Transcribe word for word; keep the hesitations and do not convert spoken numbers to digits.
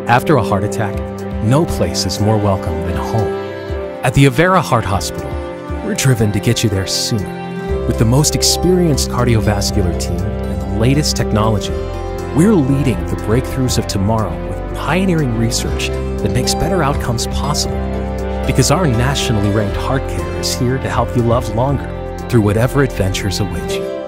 After a heart attack, no place is more welcome than home. At the Avera Heart Hospital, we're driven to get you there sooner. With the most experienced cardiovascular team and the latest technology, we're leading the breakthroughs of tomorrow with pioneering research that makes better outcomes possible. Because our nationally ranked heart care is here to help you love longer through whatever adventures await you.